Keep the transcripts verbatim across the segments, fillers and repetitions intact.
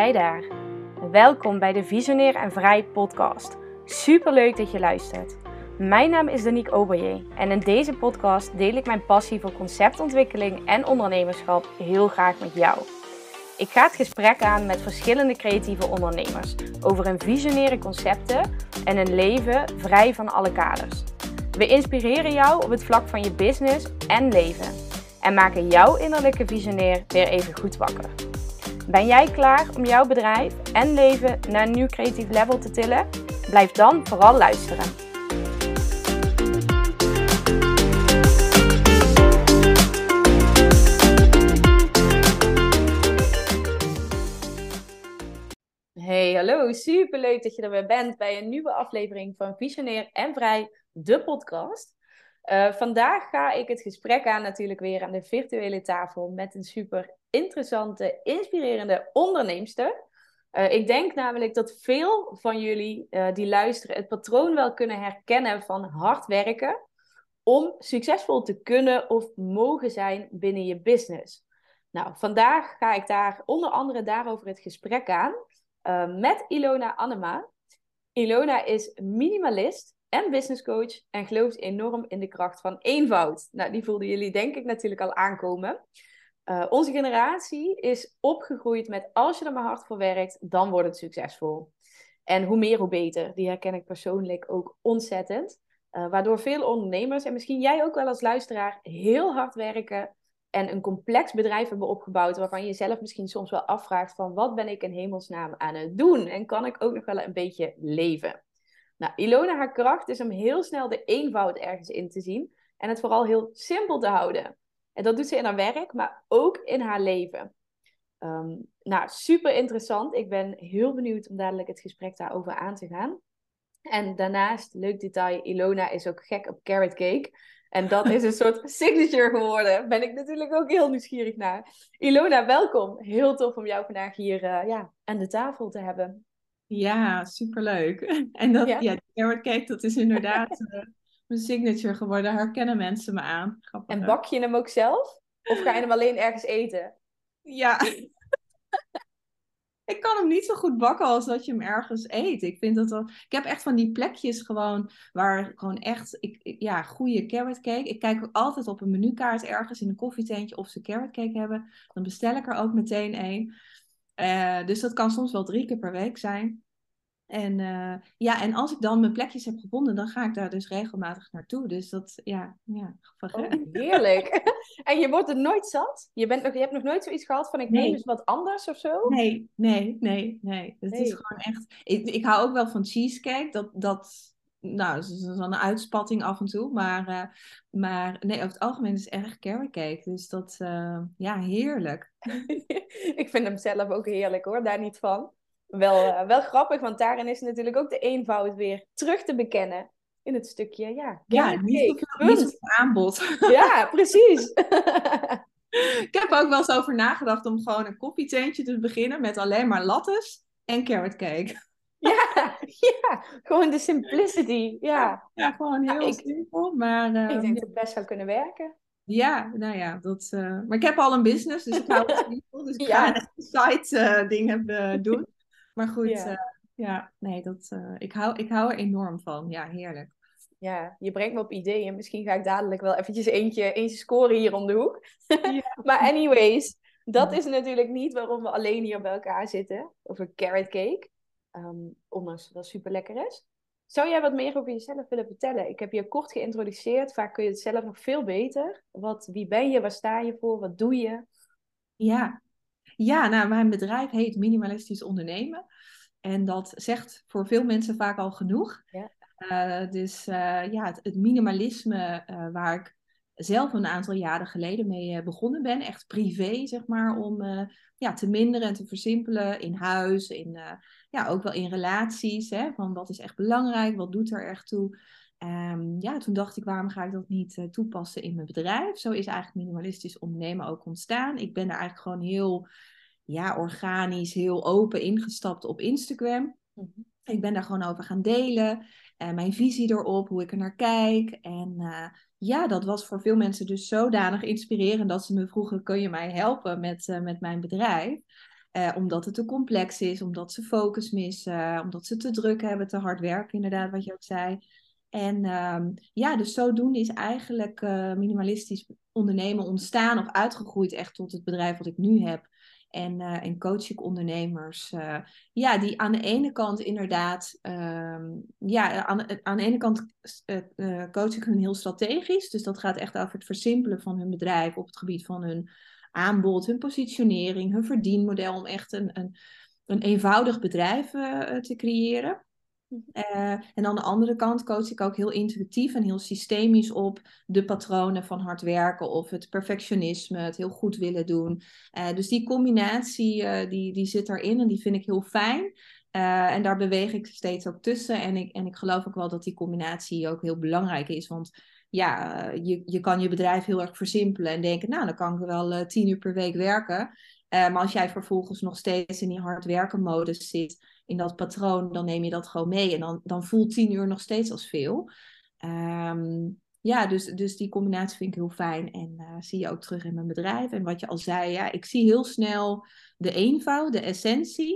jij daar. Welkom bij de Visionair en Vrij podcast. Superleuk dat je luistert. Mijn naam is Danique Oberje en in deze podcast deel ik mijn passie voor conceptontwikkeling en ondernemerschap heel graag met jou. Ik ga het gesprek aan met verschillende creatieve ondernemers over hun visionaire concepten en een leven vrij van alle kaders. We inspireren jou op het vlak van je business en leven en maken jouw innerlijke visionair weer even goed wakker. Ben jij klaar om jouw bedrijf en leven naar een nieuw creatief level te tillen? Blijf dan vooral luisteren. Hey, hallo. Superleuk dat je er weer bent bij een nieuwe aflevering van Visionair en Vrij, de podcast. Uh, vandaag ga ik het gesprek aan natuurlijk weer aan de virtuele tafel met een super interessante, inspirerende onderneemster. Uh, ik denk namelijk dat veel van jullie uh, die luisteren het patroon wel kunnen herkennen van hard werken om succesvol te kunnen of mogen zijn binnen je business. Nou, vandaag ga ik daar onder andere daarover het gesprek aan uh, met Ilona Annema. Ilona is minimalist en businesscoach en gelooft enorm in de kracht van eenvoud. Nou, die voelden jullie denk ik natuurlijk al aankomen. Uh, onze generatie is opgegroeid met als je er maar hard voor werkt, dan wordt het succesvol. En hoe meer, hoe beter. Die herken ik persoonlijk ook ontzettend. Uh, waardoor veel ondernemers, en misschien jij ook wel als luisteraar, heel hard werken en een complex bedrijf hebben opgebouwd waarvan je jezelf misschien soms wel afvraagt van wat ben ik in hemelsnaam aan het doen? En kan ik ook nog wel een beetje leven? Nou, Ilona, haar kracht is om heel snel de eenvoud ergens in te zien en het vooral heel simpel te houden. En dat doet ze in haar werk, maar ook in haar leven. Um, nou, super interessant. Ik ben heel benieuwd om dadelijk het gesprek daarover aan te gaan. En daarnaast, leuk detail, Ilona is ook gek op carrot cake. En dat is een soort signature geworden. Ben ik natuurlijk ook heel nieuwsgierig naar. Ilona, welkom. Heel tof om jou vandaag hier uh, ja, aan de tafel te hebben. Ja, superleuk. En dat, Ja, ja, die carrot cake, dat is inderdaad uh, mijn signature geworden. Herkennen mensen me aan. Grappig, en hè? bak je hem ook zelf? Of ga je hem alleen ergens eten? Ja, ik kan hem niet zo goed bakken als dat je hem ergens eet. Ik vind dat wel... Ik heb echt van die plekjes gewoon waar gewoon echt, ik, ik- ja, goede carrot cake. Ik kijk ook altijd op een menukaart ergens in een koffietentje of ze carrot cake hebben. Dan bestel ik er ook meteen één. Eh, dus dat kan soms wel drie keer per week zijn. En, uh, ja, en als ik dan mijn plekjes heb gevonden, dan ga ik daar dus regelmatig naartoe. Dus dat, ja, ja, grappig, hè? Oh, heerlijk. En je wordt er nooit zat? Je, bent nog, je hebt nog nooit zoiets gehad van ik neem Nee, eens wat anders of zo? nee, nee, nee, nee. Het is Nee. gewoon echt... Ik, ik hou ook wel van cheesecake. Dat, dat, nou, dat is dan een uitspatting af en toe. Maar, uh, maar nee, over het algemeen is het erg carrot cake. Dus dat, uh, ja, heerlijk. Ik vind hem zelf ook heerlijk hoor, daar niet van. Wel, uh, wel grappig, want daarin is natuurlijk ook de eenvoud weer terug te bekennen. In het stukje, ja, Ja, carrot niet cake, zoveel, niet punt. zoveel aanbod. Ja, precies. Ik heb er ook wel eens over nagedacht om gewoon een koffietentje te beginnen met alleen maar lattes en carrot cake. Ja, ja, gewoon de simplicity. Ja, Ja, ja, gewoon ja heel ik, simpel. Maar ik uh, denk dat het best zou kunnen werken. ja, nou ja, dat, uh, maar ik heb al een business, dus ik hou het simpel. Dus ik ga Ja, echt een side uh, ding uh, doen. Maar goed, uh, ja. ja, nee, dat, uh, ik, hou, ik hou er enorm van. Ja, heerlijk. Ja, je brengt me op ideeën. Misschien ga ik dadelijk wel eventjes eentje, eentje scoren hier om de hoek. Ja. Maar anyways, dat is natuurlijk niet waarom we alleen hier bij elkaar zitten. Over carrot cake. Um, ondanks dat het super lekker is. Zou jij wat meer over jezelf willen vertellen? Ik heb je kort geïntroduceerd. Vaak kun je het zelf nog veel beter. Wat, wie ben je? Waar sta je voor? Wat doe je? Ja. Ja, nou, mijn bedrijf heet Minimalistisch Ondernemen. En dat zegt voor veel mensen vaak al genoeg. Ja. Uh, dus uh, ja, het, het minimalisme uh, waar ik zelf een aantal jaren geleden mee uh, begonnen ben, echt privé zeg maar, om uh, ja, te minderen en te versimpelen in huis, in, uh, ja, ook wel in relaties, hè, van wat is echt belangrijk, wat doet er echt toe. Um, ja, toen dacht ik, waarom ga ik dat niet uh, toepassen in mijn bedrijf? Zo is eigenlijk minimalistisch ondernemen ook ontstaan. Ik ben daar eigenlijk gewoon heel ja, organisch, heel open ingestapt op Instagram. Mm-hmm. Ik ben daar gewoon over gaan delen. En mijn visie erop, hoe ik er naar kijk. En uh, ja, dat was voor veel mensen dus zodanig inspirerend dat ze me vroegen, kun je mij helpen met, uh, met mijn bedrijf? Uh, omdat het te complex is, omdat ze focus missen, omdat ze te druk hebben, te hard werken, inderdaad, wat je ook zei. En um, ja, dus zodoende is eigenlijk uh, minimalistisch ondernemen ontstaan of uitgegroeid echt tot het bedrijf wat ik nu heb. En, uh, en coach ik ondernemers. Uh, ja, die aan de ene kant inderdaad... Um, ja, aan, aan de ene kant uh, uh, coach ik hun heel strategisch. Dus dat gaat echt over het versimpelen van hun bedrijf op het gebied van hun aanbod, hun positionering, hun verdienmodel. Om echt een, een, een eenvoudig bedrijf uh, te creëren. Uh, en aan de andere kant coach ik ook heel intuïtief en heel systemisch op de patronen van hard werken of het perfectionisme, het heel goed willen doen. Uh, dus die combinatie uh, die, die zit erin en die vind ik heel fijn. Uh, en daar beweeg ik steeds ook tussen. En ik, en ik geloof ook wel dat die combinatie ook heel belangrijk is. Want ja, uh, je, je kan je bedrijf heel erg versimpelen en denken, nou dan kan ik wel uh, tien uur per week werken. Uh, maar als jij vervolgens nog steeds in die hard werken modus zit, in dat patroon, dan neem je dat gewoon mee. En dan, dan voelt tien uur nog steeds als veel. Um, ja, dus, dus die combinatie vind ik heel fijn. En uh, zie je ook terug in mijn bedrijf. En wat je al zei, ja, ik zie heel snel de eenvoud, de essentie.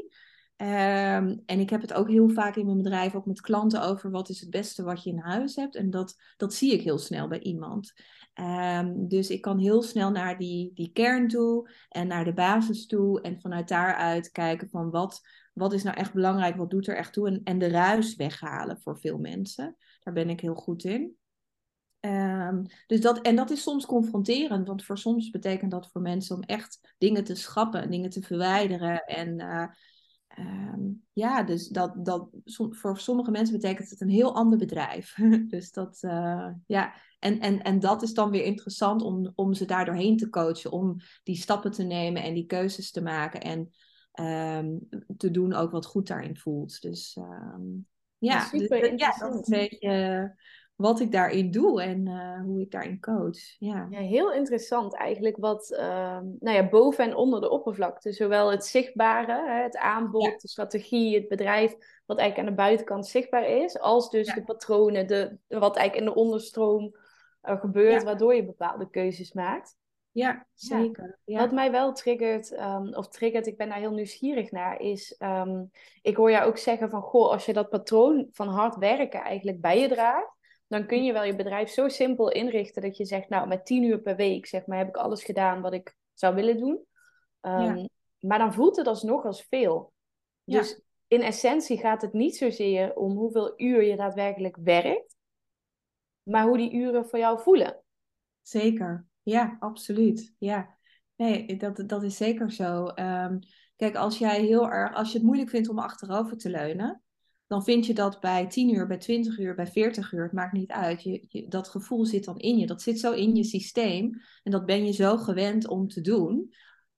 Um, en ik heb het ook heel vaak in mijn bedrijf, ook met klanten, over wat is het beste wat je in huis hebt. En dat, dat zie ik heel snel bij iemand. Um, dus ik kan heel snel naar die, die kern toe en naar de basis toe. En vanuit daaruit kijken van wat... Wat is nou echt belangrijk? Wat doet er echt toe? En, en de ruis weghalen voor veel mensen. Daar ben ik heel goed in. Um, dus dat, en dat is soms confronterend. Want voor soms betekent dat voor mensen om echt dingen te schrappen. Dingen te verwijderen. En uh, um, ja, dus dat, dat, voor sommige mensen betekent het een heel ander bedrijf. Dus dat, uh, ja. En, en, en dat is dan weer interessant om, om ze daar doorheen te coachen. Om die stappen te nemen en die keuzes te maken. En Um, te doen ook wat goed daarin voelt. Dus um, Ja, ja, dus, super ja, dat is interessant. een beetje wat ik daarin doe en uh, hoe ik daarin coach. Ja. Ja, heel interessant eigenlijk wat, ehm, nou ja, boven en onder de oppervlakte, zowel het zichtbare, hè, het Ja. aanbod, de strategie, het bedrijf, wat eigenlijk aan de buitenkant zichtbaar is, als dus Ja. de patronen, de, wat eigenlijk in de onderstroom uh, gebeurt, Ja. waardoor je bepaalde keuzes maakt. Ja, Ja. zeker. Wat Ja. mij wel triggert, um, of triggert, ik ben daar heel nieuwsgierig naar, is, um, ik hoor jou ook zeggen van, goh, als je dat patroon van hard werken eigenlijk bij je draagt, dan kun je wel je bedrijf zo simpel inrichten dat je zegt, nou, met tien uur per week, zeg maar, heb ik alles gedaan wat ik zou willen doen. Ja. Um, maar dan voelt het alsnog als veel. Ja, Dus in essentie gaat het niet zozeer om hoeveel uur je daadwerkelijk werkt, maar hoe die uren voor jou voelen. zeker. Ja, absoluut. Ja. Nee, dat, dat is zeker zo. Um, kijk, als jij heel erg, als je het moeilijk vindt om achterover te leunen, dan vind je dat bij tien uur, bij twintig uur, bij veertig uur, het maakt niet uit. Je, je, dat gevoel zit dan in je. Dat zit zo in je systeem. En dat ben je zo gewend om te doen.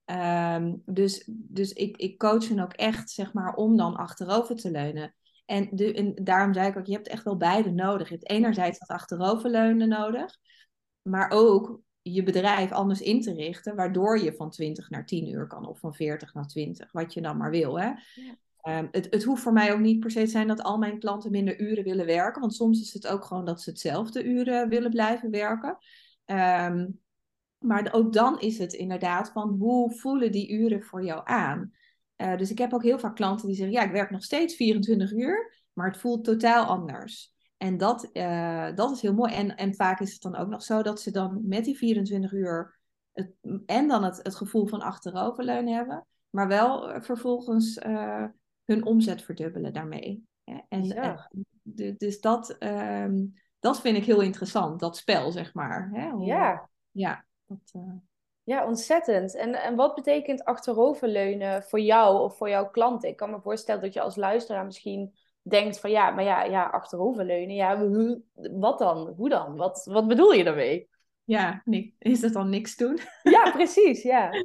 Um, dus dus ik, ik coach hen ook echt, zeg maar, om dan achterover te leunen. En, de, en daarom zei ik ook, je hebt echt wel beide nodig. Je hebt enerzijds dat achteroverleunen nodig, maar ook je bedrijf anders in te richten, waardoor je van twintig naar tien uur kan of van veertig naar twintig, wat je dan maar wil. Hè? Ja. Um, het, het hoeft voor mij ook niet per se te zijn dat al mijn klanten minder uren willen werken, want soms is het ook gewoon dat ze hetzelfde uren willen blijven werken. Um, maar ook dan is het inderdaad van hoe voelen die uren voor jou aan? Uh, dus ik heb ook heel vaak klanten die zeggen, ja, ik werk nog steeds vierentwintig uur, maar het voelt totaal anders. En dat, uh, dat is heel mooi. En, en vaak is het dan ook nog zo dat ze dan met die vierentwintig uur het, en dan het, het gevoel van achteroverleunen hebben, maar wel uh, vervolgens uh, hun omzet verdubbelen daarmee. Ja, en, en, Bizar. dus dat, um, dat vind ik heel interessant, dat spel, zeg maar. Hè? Hoe, Ja. ja, dat, uh... Ja, ontzettend. En, en wat betekent achteroverleunen voor jou of voor jouw klanten? Ik kan me voorstellen dat je als luisteraar misschien denkt van ja, maar ja, ja achteroverleunen, ja, hoe- wat dan? Hoe dan? Wat, wat bedoel je daarmee? Ja, ni- is dat dan niks doen? Ja, precies, ja.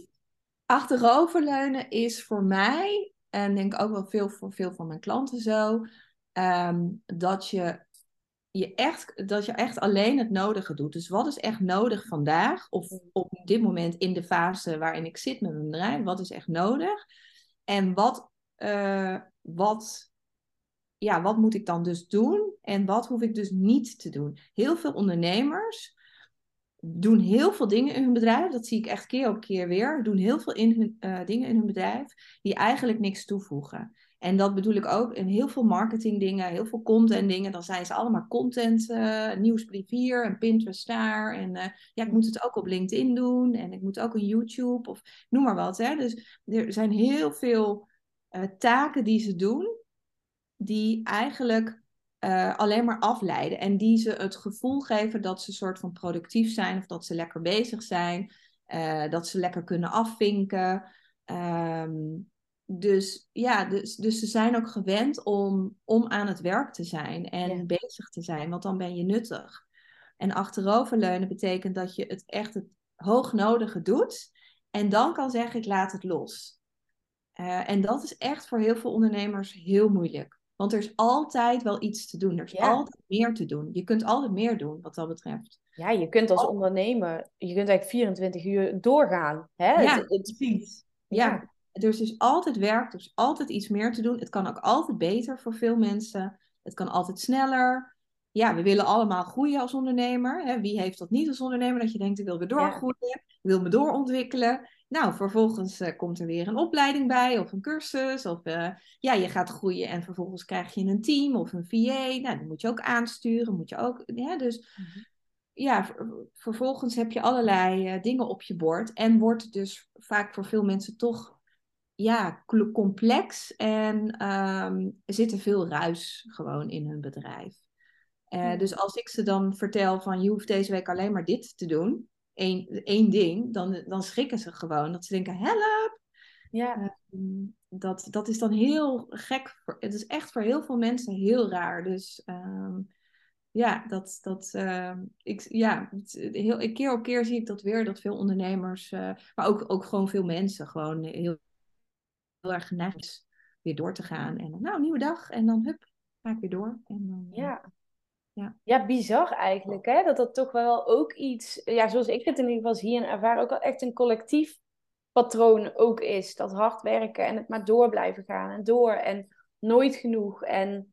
Achteroverleunen is voor mij, en denk ik ook wel veel voor veel van mijn klanten zo, um, dat je je echt, dat je echt alleen het nodige doet. Dus wat is echt nodig vandaag? Of op dit moment in de fase waarin ik zit met mijn bedrijf. Wat is echt nodig? En wat, uh, wat, ja, wat moet ik dan dus doen? En wat hoef ik dus niet te doen? Heel veel ondernemers doen heel veel dingen in hun bedrijf. Dat zie ik echt keer op keer weer. Doen heel veel in hun, uh, dingen in hun bedrijf die eigenlijk niks toevoegen. En dat bedoel ik ook in heel veel marketing dingen, heel veel content dingen. Dan zijn ze allemaal content, uh, nieuwsbrief hier en Pinterest daar. En uh, ja, ik moet het ook op LinkedIn doen. En ik moet ook een YouTube of noem maar wat. Hè. Dus er zijn heel veel uh, taken die ze doen, die eigenlijk uh, alleen maar afleiden. En die ze het gevoel geven dat ze een soort van productief zijn. Of dat ze lekker bezig zijn. Uh, dat ze lekker kunnen afvinken. Um, dus ja, dus, dus ze zijn ook gewend om, om aan het werk te zijn. En Ja. bezig te zijn. Want dan ben je nuttig. En achteroverleunen betekent dat je het echt het hoognodige doet. En dan kan zeggen, ik laat het los. Uh, en dat is echt voor heel veel ondernemers heel moeilijk. Want er is altijd wel iets te doen. Er is Ja. altijd meer te doen. Je kunt altijd meer doen wat dat betreft. Ja, je kunt als ondernemer, je kunt eigenlijk vierentwintig uur doorgaan. Hè? Het, Ja, het, precies. ja. Ja, er is dus altijd werk, er is altijd iets meer te doen. Het kan ook altijd beter voor veel mensen. Het kan altijd sneller. Ja, we willen allemaal groeien als ondernemer. Hè? Wie heeft dat niet als ondernemer? Dat je denkt, ik wil weer Ja. doorgroeien, ik wil me doorontwikkelen. Nou, vervolgens uh, komt er weer een opleiding bij of een cursus. Of uh, ja, je gaat groeien en vervolgens krijg je een team of een V A. Nou, dan moet je ook aansturen, moet je ook... Ja, dus... Mhm. Ja, ver- vervolgens heb je allerlei uh, dingen op je bord. En wordt het dus vaak voor veel mensen toch ja, kl- complex. En um, er zit er veel ruis gewoon in hun bedrijf. Uh, Ja. dus als ik ze dan vertel van je hoeft deze week alleen maar dit te doen. Eén, één ding, dan, dan schrikken ze gewoon. Dat ze denken, help! Ja. Uh, dat, dat is dan heel gek. Voor, het is echt voor heel veel mensen heel raar. Dus... Um, ja, dat, dat, uh, ik, ja het, heel, keer op keer zie ik dat weer, dat veel ondernemers, uh, maar ook, ook gewoon veel mensen, gewoon heel, heel erg geneigd is weer door te gaan. En nou, nieuwe dag en dan hup, ga ik weer door. En dan, uh, Ja. ja. Ja, bizar eigenlijk, hè? Dat dat toch wel ook iets, ja, zoals ik het in ieder geval zie en ervaar, ook wel echt een collectief patroon ook is. Dat hard werken en het maar door blijven gaan en door en nooit genoeg. En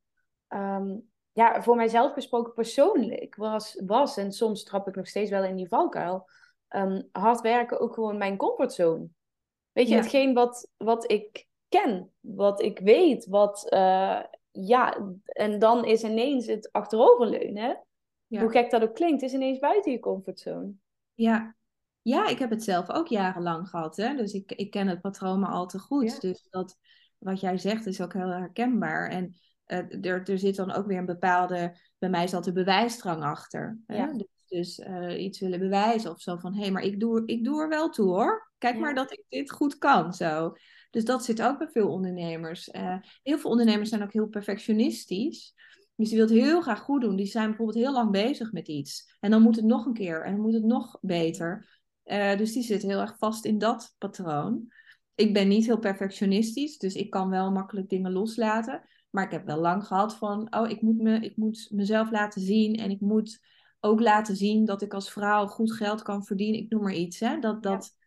um, ja, voor mijzelf gesproken persoonlijk was, was, en soms trap ik nog steeds wel in die valkuil, um, hard werken ook gewoon mijn comfortzone. Weet je, Ja, hetgeen wat, wat ik ken, wat ik weet, wat, uh, ja, en dan is ineens het achteroverleunen, hoe ja, gek dat ook klinkt, is ineens buiten je comfortzone. ja. Ja, ik heb het zelf ook jarenlang gehad, hè? Dus ik, ik ken het patroon maar al te goed. Ja, Dus dat, wat jij zegt is ook heel herkenbaar. En uh, er, er zit dan ook weer een bepaalde, bij mij zat er bewijsdrang achter. Hè? ja, Dus, dus uh, iets willen bewijzen of zo van, hé, hey, maar ik doe, ik doe er wel toe hoor. Kijk maar ja, dat ik dit goed kan, zo. Dus dat zit ook bij veel ondernemers. Uh, heel veel ondernemers zijn ook heel perfectionistisch. Dus die wil het heel graag goed doen. Die zijn bijvoorbeeld heel lang bezig met iets. En dan moet het nog een keer en dan moet het nog beter. Uh, dus die zit heel erg vast in dat patroon. Ik ben niet heel perfectionistisch, dus ik kan wel makkelijk dingen loslaten. Maar ik heb wel lang gehad van, oh, ik moet, me, ik moet mezelf laten zien. En ik moet ook laten zien dat ik als vrouw goed geld kan verdienen. Ik noem maar iets. Hè? Dat, ja. dat,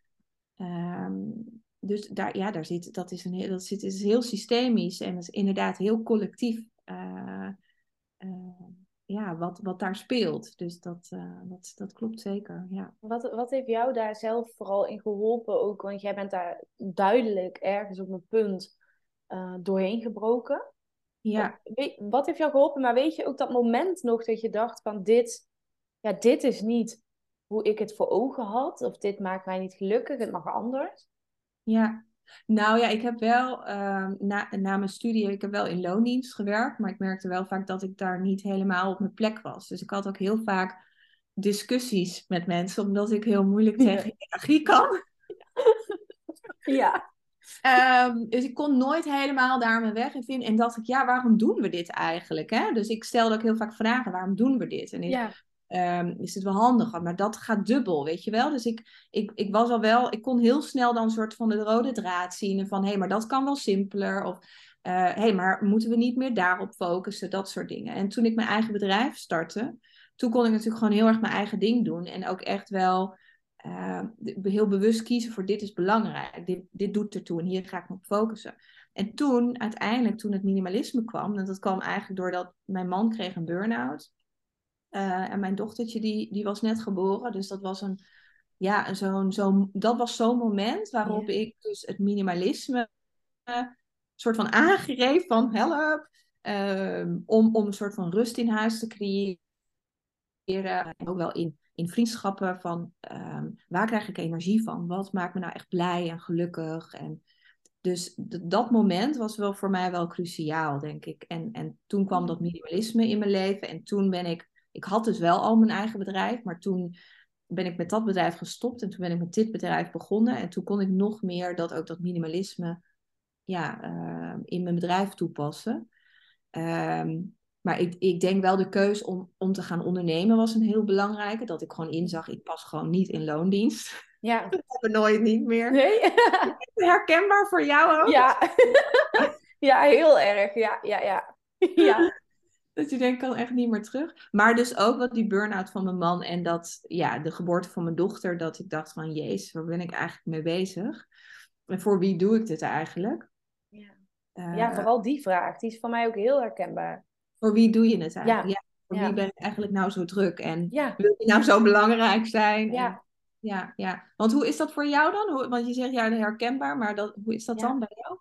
um, dus daar, ja, daar zit, dat is, een, heel- dat zit, is heel systemisch en is inderdaad heel collectief. Uh, uh, ja, wat, wat daar speelt. Dus dat, uh, dat, dat klopt zeker, ja. Wat, wat heeft jou daar zelf vooral in geholpen ook? Want jij bent daar duidelijk ergens op een punt uh, doorheen gebroken. Ja. We, wat heeft jou geholpen? Maar weet je ook dat moment nog dat je dacht van dit, ja, dit is niet hoe ik het voor ogen had. Of dit maakt mij niet gelukkig, het mag anders. Ja, nou ja, ik heb wel ehm, na, na mijn studie, ik heb wel in loondienst gewerkt, maar ik merkte wel vaak dat ik daar niet helemaal op mijn plek was. Dus ik had ook heel vaak discussies met mensen, omdat ik heel moeilijk tegen hiërarchie kan. Ja, Um, dus ik kon nooit helemaal daar mijn weg in vinden. En dacht ik, ja, waarom doen we dit eigenlijk? Hè? Dus ik stelde ook heel vaak vragen, waarom doen we dit? En is, ja, um, is het wel handig? Maar dat gaat dubbel, weet je wel? Dus ik, ik, ik was al wel, ik kon heel snel dan een soort van de rode draad zien. Van, hé, hey, maar dat kan wel simpeler. Of, hé, uh, hey, maar moeten we niet meer daarop focussen? Dat soort dingen. En toen ik mijn eigen bedrijf startte, toen kon ik natuurlijk gewoon heel erg mijn eigen ding doen. En ook echt wel... Uh, heel bewust kiezen voor dit is belangrijk, dit, dit doet ertoe en hier ga ik me op focussen. En toen, uiteindelijk, toen het minimalisme kwam, en dat kwam eigenlijk doordat mijn man kreeg een burn-out. Uh, en mijn dochtertje die, die was net geboren. Dus dat was een, ja, zo'n, zo'n, dat was zo'n moment waarop Ja. ik dus het minimalisme uh, soort van aangreep van help. Uh, om, om een soort van rust in huis te creëren. En ook wel in, in vriendschappen van um, waar krijg ik energie van? Wat maakt me nou echt blij en gelukkig? En dus d- dat moment was wel voor mij wel cruciaal, denk ik. En, en toen kwam dat minimalisme in mijn leven. En toen ben ik, ik had dus wel al mijn eigen bedrijf, maar toen ben ik met dat bedrijf gestopt. En toen ben ik met dit bedrijf begonnen. En toen kon ik nog meer dat ook dat minimalisme ja, uh, in mijn bedrijf toepassen. Um, maar ik, ik denk wel de keus om, om te gaan ondernemen was een heel belangrijke. Dat ik gewoon inzag, ik pas gewoon niet in loondienst. Ja. Dat hebben we nooit niet meer. Nee? Herkenbaar voor jou ook? Ja. Ja, heel erg. Ja, ja, ja. Ja. Dat je denkt, kan echt niet meer terug. Maar dus ook wat die burn-out van mijn man en dat, ja, de geboorte van mijn dochter. Dat ik dacht van, jezus, waar ben ik eigenlijk mee bezig? En voor wie doe ik dit eigenlijk? Ja. Uh, Ja, vooral die vraag. Die is voor mij ook heel herkenbaar. Voor wie doe je het eigenlijk? Ja. Ja, voor Ja. wie ben ik eigenlijk nou zo druk? En Ja. wil je nou zo belangrijk zijn? Ja. En, ja, ja. Want hoe is dat voor jou dan? Hoe, want je zegt ja, herkenbaar, maar dat, hoe is dat Ja. dan bij jou?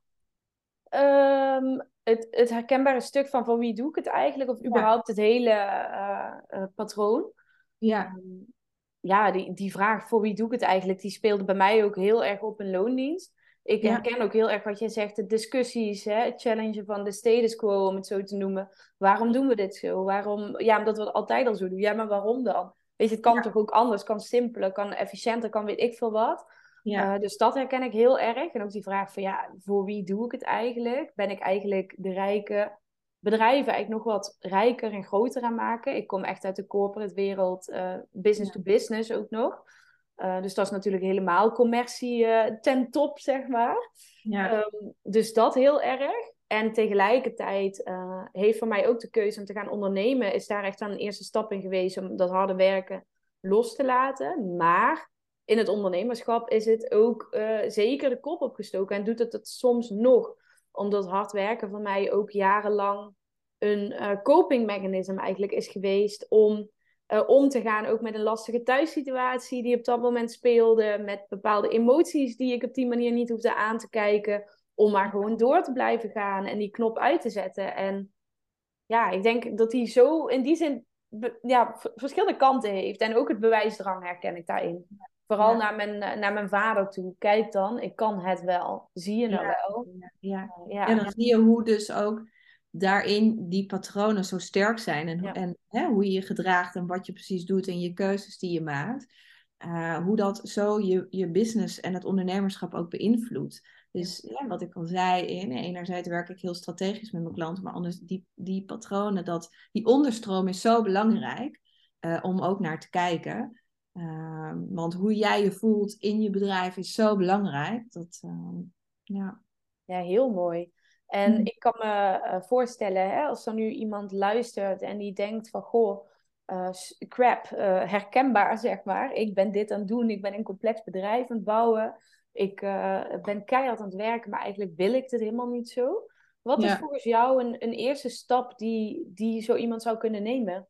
Um, het, het herkenbare stuk van voor wie doe ik het eigenlijk? Of überhaupt ja. het hele uh, uh, patroon? Ja. Um, ja, die, die vraag voor wie doe ik het eigenlijk? Die speelde bij mij ook heel erg op in loondienst. Ik ja. herken ook heel erg wat je zegt, de discussies, hè, het challengen van de status quo, om het zo te noemen. Waarom doen we dit zo? Waarom? Ja, omdat we het altijd al zo doen. Ja, maar waarom dan? Weet je, het kan ja. toch ook anders, kan simpeler, kan efficiënter, kan weet ik veel wat. Ja. Uh, dus dat herken ik heel erg. En ook die vraag van, ja, voor wie doe ik het eigenlijk? Ben ik eigenlijk de rijke bedrijven eigenlijk nog wat rijker en groter aan maken? Ik kom echt uit de corporate wereld, uh, business ja. to business ook nog. Uh, dus dat is natuurlijk helemaal commercie uh, ten top, zeg maar. Ja. Um, dus dat heel erg. En tegelijkertijd uh, heeft voor mij ook de keuze om te gaan ondernemen, is daar echt aan een eerste stap in geweest om dat harde werken los te laten. Maar in het ondernemerschap is het ook uh, zeker de kop opgestoken en doet het het soms nog. Omdat hard werken voor mij ook jarenlang een uh, copingmechanisme eigenlijk is geweest om uh, om te gaan ook met een lastige thuissituatie die op dat moment speelde, met bepaalde emoties die ik op die manier niet hoefde aan te kijken, om maar gewoon door te blijven gaan en die knop uit te zetten. En ja, ik denk dat die zo in die zin be- ja, v- verschillende kanten heeft. En ook het bewijsdrang herken ik daarin. Vooral ja. naar, mijn, naar mijn vader toe. Kijk dan, ik kan het wel. Zie je nou ja, wel? Ja, ja. Ja. En dan zie je hoe dus ook daarin die patronen zo sterk zijn. En, ja. en hè, hoe je je gedraagt en wat je precies doet en je keuzes die je maakt. Uh, hoe dat zo je, je business en het ondernemerschap ook beïnvloedt. Dus ja. Ja, wat ik al zei, in, enerzijds werk ik heel strategisch met mijn klanten, maar anders die, die patronen, dat, die onderstroom is zo belangrijk uh, om ook naar te kijken. Uh, want hoe jij je voelt in je bedrijf is zo belangrijk. Dat, uh, ja. ja, heel mooi. En mm. ik kan me uh, voorstellen, hè, als er nu iemand luistert en die denkt van, goh, uh, crap, uh, herkenbaar zeg maar. Ik ben dit aan het doen, ik ben een complex bedrijf aan het bouwen. Ik uh, ben keihard aan het werken, maar eigenlijk wil ik dit helemaal niet zo. Wat ja. is volgens jou een, een eerste stap die, die zo iemand zou kunnen nemen?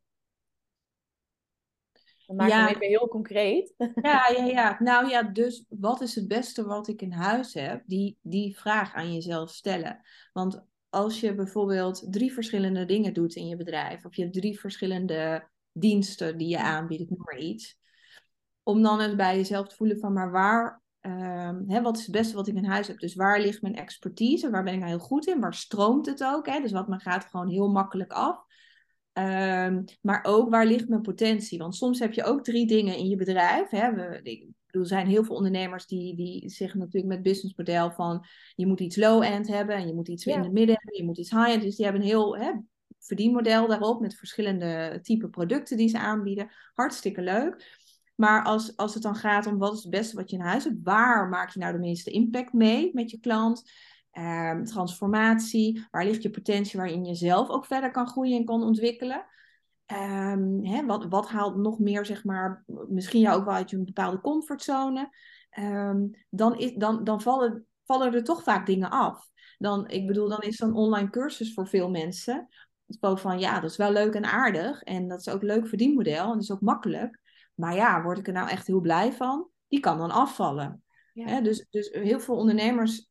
Dan maak ja. hem even heel concreet. Ja, ja, ja. Nou ja, dus wat is het beste wat ik in huis heb? Die, die vraag aan jezelf stellen. Want als je bijvoorbeeld drie verschillende dingen doet in je bedrijf, of je hebt drie verschillende diensten die je aanbiedt, ik noem maar iets. Om dan eens bij jezelf te voelen van, maar waar, um, hè, wat is het beste wat ik in huis heb? Dus waar ligt mijn expertise? Waar ben ik nou heel goed in? Waar stroomt het ook? Hè? Dus wat me gaat gewoon heel makkelijk af. Um, maar ook waar ligt mijn potentie? Want soms heb je ook drie dingen in je bedrijf. Hè? We, ik bedoel, er zijn heel veel ondernemers die, die zeggen natuurlijk met het businessmodel van je moet iets low-end hebben en je moet iets ja. in de midden hebben, je moet iets high-end. Dus die hebben een heel hè, verdienmodel daarop met verschillende type producten die ze aanbieden. Hartstikke leuk. Maar als, als het dan gaat om wat is het beste wat je in huis hebt, waar maak je nou de meeste impact mee met je klant? Um, transformatie, waar ligt je potentie waarin je zelf ook verder kan groeien en kan ontwikkelen. Um, hè, wat, wat haalt nog meer, zeg maar, misschien jou ook wel uit je bepaalde comfortzone. Um, dan is, dan, dan vallen, vallen er toch vaak dingen af. Dan, ik bedoel, dan is zo'n online cursus voor veel mensen Zo van, ja, dat is wel leuk en aardig. En dat is ook een leuk verdienmodel. En dat is ook makkelijk. Maar ja, word ik er nou echt heel blij van? Die kan dan afvallen. Ja. Hè? Dus, dus heel veel ondernemers...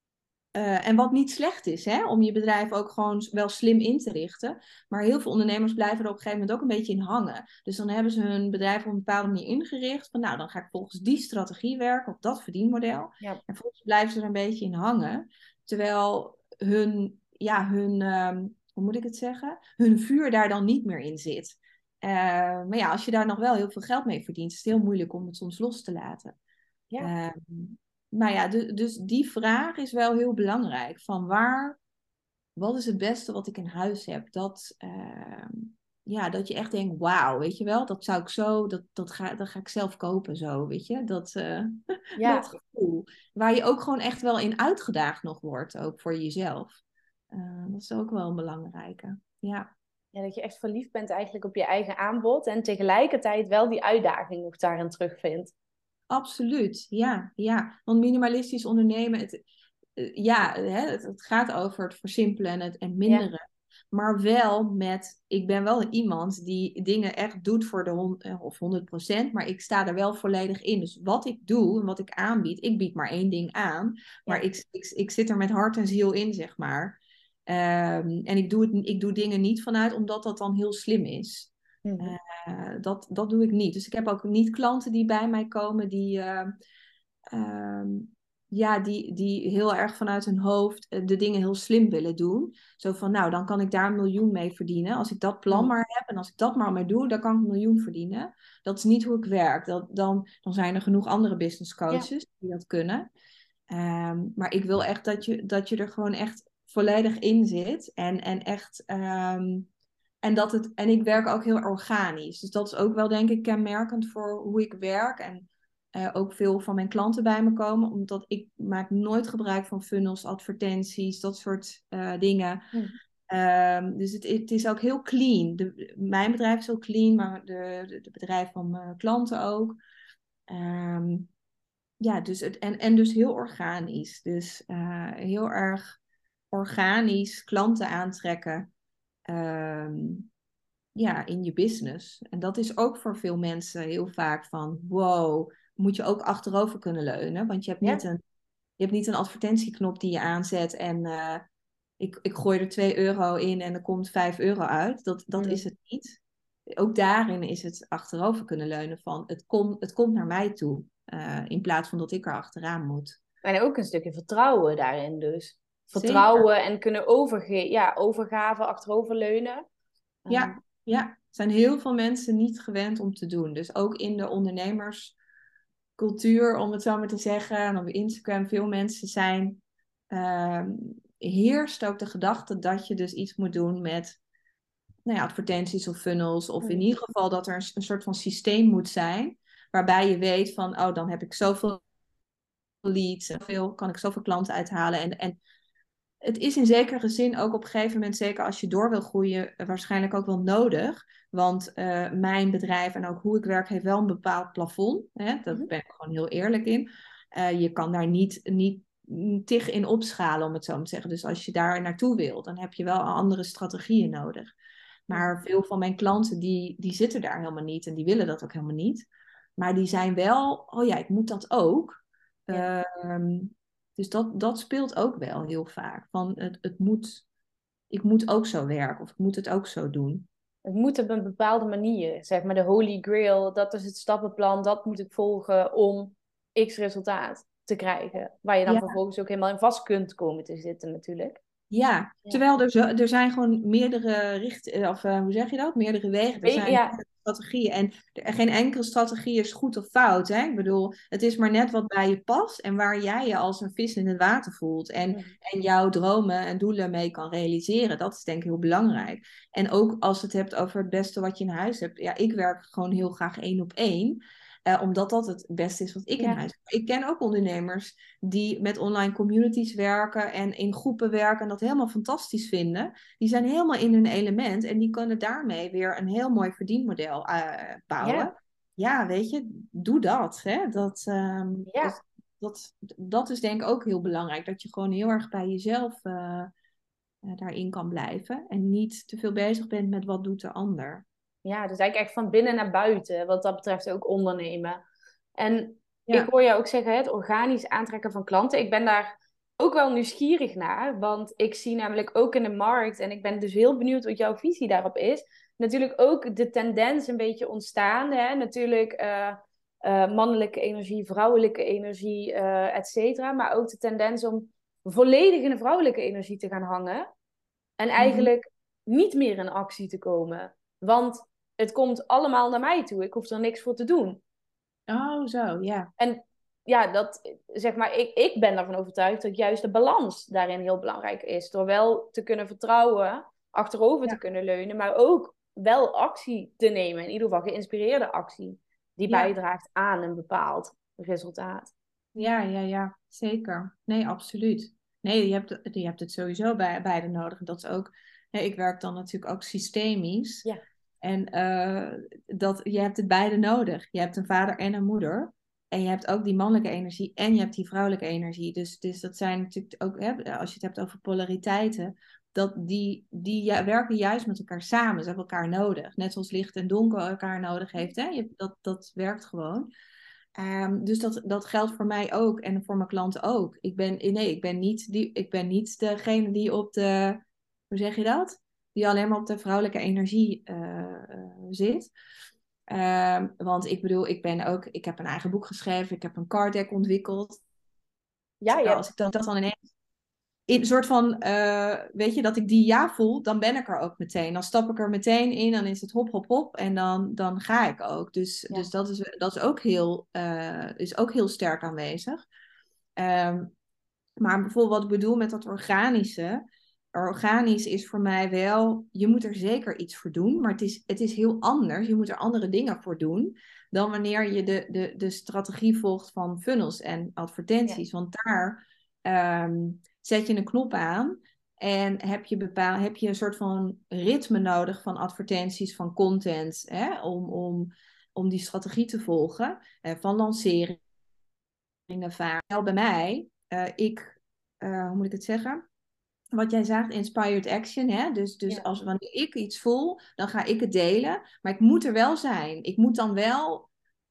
Uh, en wat niet slecht is, hè, om je bedrijf ook gewoon wel slim in te richten. Maar heel veel ondernemers blijven er op een gegeven moment ook een beetje in hangen. Dus dan hebben ze hun bedrijf op een bepaalde manier ingericht. Van nou, dan ga ik volgens die strategie werken, op dat verdienmodel. Ja. En volgens blijven ze er een beetje in hangen. Terwijl hun, ja, hun, um, hoe moet ik het zeggen? Hun vuur daar dan niet meer in zit. Uh, maar ja, als je daar nog wel heel veel geld mee verdient, is het heel moeilijk om het soms los te laten. Ja. Um, maar ja, dus, dus die vraag is wel heel belangrijk. Van waar, wat is het beste wat ik in huis heb? Dat, uh, ja, dat je echt denkt, wauw, weet je wel, dat zou ik zo, dat, dat, ga, dat ga ik zelf kopen zo, weet je. Dat, uh, Ja. dat gevoel. Waar je ook gewoon echt wel in uitgedaagd nog wordt, ook voor jezelf. Uh, dat is ook wel een belangrijke, ja. Ja, dat je echt verliefd bent eigenlijk op je eigen aanbod en tegelijkertijd wel die uitdaging nog daarin terugvindt. Absoluut, ja, ja. Want minimalistisch ondernemen, het, ja, hè, het, het gaat over het versimpelen en het en minderen. Ja. Maar wel met, ik ben wel iemand die dingen echt doet voor de hond, of honderd procent, maar ik sta er wel volledig in. Dus wat ik doe en wat ik aanbied, ik bied maar één ding aan, maar ja. ik, ik, ik zit er met hart en ziel in, zeg maar. Um, en ik doe, het, ik doe dingen niet vanuit omdat dat dan heel slim is. Mm-hmm. Uh, dat, dat doe ik niet. Dus ik heb ook niet klanten die bij mij komen die, uh, uh, ja, die, die heel erg vanuit hun hoofd de dingen heel slim willen doen. Zo van, nou, dan kan ik daar een miljoen mee verdienen. Als ik dat plan mm. maar heb en als ik dat maar mee doe, dan kan ik een miljoen verdienen. Dat is niet hoe ik werk. Dat, dan, dan zijn er genoeg andere business coaches ja. die dat kunnen. Um, maar ik wil echt dat je, dat je er gewoon echt volledig in zit. En, en echt... Um, En, dat het, en ik werk ook heel organisch. Dus dat is ook wel, denk ik, kenmerkend voor hoe ik werk. En uh, ook veel van mijn klanten bij me komen. Omdat ik maak nooit gebruik van funnels, advertenties, dat soort uh, dingen. Mm. Um, dus het, het is ook heel clean. De, mijn bedrijf is heel clean, maar de, de, de bedrijf van mijn klanten ook. Um, ja, dus het, en, en dus heel organisch. Dus uh, heel erg organisch klanten aantrekken. Um, ja, in je business. En dat is ook voor veel mensen heel vaak van, wow, moet je ook achterover kunnen leunen. Want je hebt niet, ja. een, je hebt niet een advertentieknop die je aanzet en uh, ik, ik gooi er twee euro in en er komt vijf euro uit. Dat, dat mm. is het niet. Ook daarin is het achterover kunnen leunen van, het, kom, het komt naar mij toe. Uh, in plaats van dat ik er achteraan moet. En ook een stukje vertrouwen daarin dus. Vertrouwen Zeker. En kunnen overge- ja, overgave, achteroverleunen. Ja, um, ja, er zijn heel veel mensen niet gewend om te doen. Dus ook in de ondernemerscultuur, om het zo maar te zeggen, en op Instagram, veel mensen zijn, um, heerst ook de gedachte dat je dus iets moet doen met nou ja, advertenties of funnels. Of in ieder geval dat er een, een soort van systeem moet zijn, waarbij je weet van, oh, dan heb ik zoveel leads, zoveel, kan ik zoveel klanten uithalen. En, en het is in zekere zin ook op een gegeven moment, zeker als je door wil groeien, waarschijnlijk ook wel nodig. Want uh, mijn bedrijf en ook hoe ik werk heeft wel een bepaald plafond. Hè? Daar mm-hmm. ben ik gewoon heel eerlijk in. Uh, je kan daar niet, niet tig in opschalen, om het zo maar te zeggen. Dus als je daar naartoe wilt, dan heb je wel andere strategieën nodig. Maar veel van mijn klanten, die, die zitten daar helemaal niet. En die willen dat ook helemaal niet. Maar die zijn wel, oh ja, ik moet dat ook. Ja. Uh, Dus dat, dat speelt ook wel heel vaak. Van het, het moet, ik moet ook zo werken of ik moet het ook zo doen. Het moet op een bepaalde manier, zeg maar de holy grail, dat is het stappenplan, dat moet ik volgen om x resultaat te krijgen. Waar je dan ja. vervolgens ook helemaal in vast kunt komen te zitten natuurlijk. Ja, ja. terwijl er, zo, er zijn gewoon meerdere richtingen, of uh, hoe zeg je dat? Meerdere wegen. Er zijn ja. strategieën en er, geen enkele strategie is goed of fout. Hè? Ik bedoel, het is maar net wat bij je past en waar jij je als een vis in het water voelt. En, mm. en jouw dromen en doelen mee kan realiseren. Dat is denk ik heel belangrijk. En ook als je het hebt over het beste wat je in huis hebt. Ja, ik werk gewoon heel graag één op één. Uh, omdat dat het beste is wat ik ja. in huis heb. Ik ken ook ondernemers die met online communities werken en in groepen werken en dat helemaal fantastisch vinden. Die zijn helemaal in hun element en die kunnen daarmee weer een heel mooi verdienmodel uh, bouwen. Ja. ja, weet je, doe dat. Hè? Dat, um, ja. dat, dat, dat is denk ik ook heel belangrijk. Dat je gewoon heel erg bij jezelf uh, uh, daarin kan blijven. En niet te veel bezig bent met wat doet de ander. Ja, dus eigenlijk echt van binnen naar buiten, wat dat betreft ook ondernemen. En ik Ja. hoor jou ook zeggen, het organisch aantrekken van klanten. Ik ben daar ook wel nieuwsgierig naar, want ik zie namelijk ook in de markt, en ik ben dus heel benieuwd wat jouw visie daarop is, natuurlijk ook de tendens een beetje ontstaan. Hè? Natuurlijk uh, uh, mannelijke energie, vrouwelijke energie, uh, et cetera. Maar ook de tendens om volledig in de vrouwelijke energie te gaan hangen. En Mhm. eigenlijk niet meer in actie te komen. Want het komt allemaal naar mij toe. Ik hoef er niks voor te doen. Oh, zo, ja. En ja, dat, zeg maar, ik, ik ben ervan overtuigd dat juist de balans daarin heel belangrijk is. Door wel te kunnen vertrouwen, achterover te Ja, kunnen leunen, maar ook wel actie te nemen. In ieder geval geïnspireerde actie. Die ja, bijdraagt aan een bepaald resultaat. ja, ja, ja, zeker. Nee, absoluut. Nee, je hebt, je hebt het sowieso bij, beide nodig. En dat is ook, hè, ik werk dan natuurlijk ook systemisch. Ja, En uh, dat, je hebt het beide nodig. Je hebt een vader en een moeder. En je hebt ook die mannelijke energie en je hebt die vrouwelijke energie. Dus, dus dat zijn natuurlijk ook, hè, als je het hebt over polariteiten, dat die, die ja, werken juist met elkaar samen. Ze hebben elkaar nodig. Net zoals licht en donker elkaar nodig heeft. Hè? Je, dat, dat werkt gewoon. Um, dus dat, dat geldt voor mij ook en voor mijn klanten ook. Ik ben, nee, ik ben niet, die, ik ben niet degene die op de, hoe zeg je dat? Die alleen maar op de vrouwelijke energie uh, uh, zit. Um, want ik bedoel, ik ben ook, ik heb een eigen boek geschreven, ik heb een card deck ontwikkeld. ja, je Uh, als hebt... ik dat, dat dan ineens in een soort van, uh, weet je, dat ik die ja voel, dan ben ik er ook meteen. Dan stap ik er meteen in, dan is het hop, hop, hop en dan, dan ga ik ook. Dus, Ja, dus dat, is, dat is, ook heel, uh, is ook heel sterk aanwezig. Um, maar bijvoorbeeld wat ik bedoel met dat organische. Organisch is voor mij wel, je moet er zeker iets voor doen, maar het is, het is heel anders. Je moet er andere dingen voor doen dan wanneer je de, de, de strategie volgt van funnels en ja, advertenties. Want daar um, zet je een knop aan en heb je, bepaal, heb je een soort van ritme nodig van advertenties, van content, hè, om, om, om die strategie te volgen, eh, van lanceringen vaak. Wel bij mij, uh, ik, uh, hoe moet ik het zeggen? Wat jij zegt, inspired action. Hè? Dus, dus ja. als, wanneer ik iets voel, dan ga ik het delen. Maar ik moet er wel zijn. Ik moet dan wel,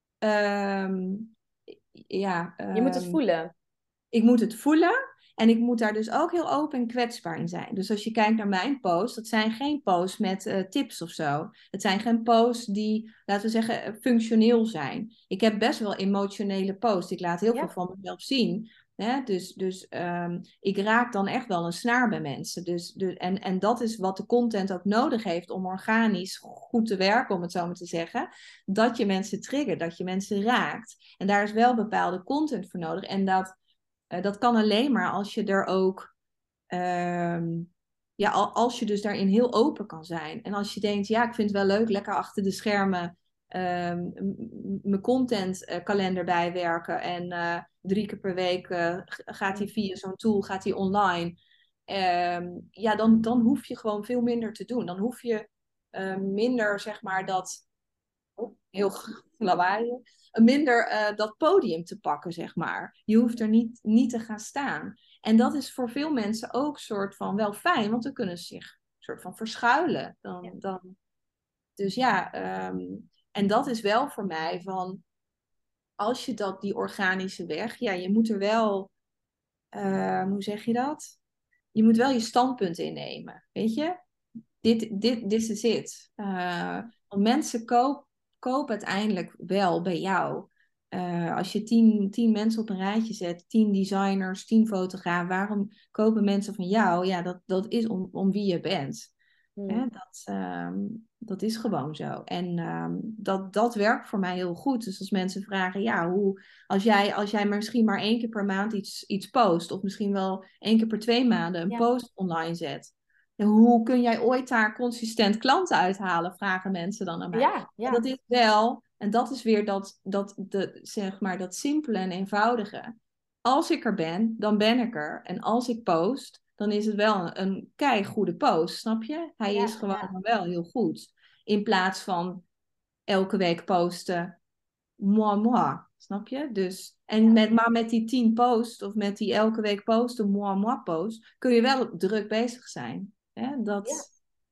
um, ja, Je moet het um, voelen. ik moet het voelen. En ik moet daar dus ook heel open en kwetsbaar in zijn. Dus als je kijkt naar mijn posts, dat zijn geen posts met uh, tips of zo. Het zijn geen posts die, laten we zeggen, functioneel zijn. Ik heb best wel emotionele posts. Ik laat heel veel Ja, van mezelf zien. Hè? Dus, dus um, ik raak dan echt wel een snaar bij mensen. Dus, dus, en, en dat is wat de content ook nodig heeft om organisch goed te werken, om het zo maar te zeggen. Dat je mensen triggert, dat je mensen raakt. En daar is wel bepaalde content voor nodig. En dat... Uh, dat kan alleen maar als je er ook, um, ja, als je dus daarin heel open kan zijn. En als je denkt, ja, ik vind het wel leuk, lekker achter de schermen um, mijn contentkalender bijwerken. En uh, drie keer per week uh, gaat hij via zo'n tool, gaat hij online. Um, ja, dan, dan hoef je gewoon veel minder te doen. Dan hoef je uh, minder, zeg maar, dat oh, heel lawaai, minder uh, dat podium te pakken, zeg maar. Je hoeft er niet, niet te gaan staan. En dat is voor veel mensen ook soort van wel fijn, want dan kunnen ze zich soort van verschuilen. Dan, ja, dan... Dus ja, um, en dat is wel voor mij van, als je dat, die organische weg, ja, je moet er wel, uh, hoe zeg je dat? Je moet wel je standpunt innemen, weet je? Dit, dit, dit is het. Uh, want mensen koop, kopen uiteindelijk wel bij jou. Uh, als je tien, tien mensen op een rijtje zet, tien designers, tien fotografen, waarom kopen mensen van jou? Ja, dat, dat is om, om wie je bent. Hè, hmm. dat, um, dat is gewoon zo. En um, dat, dat werkt voor mij heel goed. Dus als mensen vragen, ja, hoe, als jij, als jij misschien maar één keer per maand iets, iets post, of misschien wel één keer per twee maanden een Ja, post online zet. En hoe kun jij ooit daar consistent klanten uithalen, vragen mensen dan aan mij. ja, En ja, dat is wel, en dat is weer dat, dat, de, zeg maar, dat simpele en eenvoudige. Als ik er ben, dan ben ik er. En als ik post, dan is het wel een, een keigoede post, snap je? Hij is ja, gewoon ja, wel heel goed. In plaats van elke week posten, moi, moi. Snap je? Dus, en met, maar met die tien posts of met die elke week posten, moi moi post, kun je wel druk bezig zijn. Hè? Ja. Dat,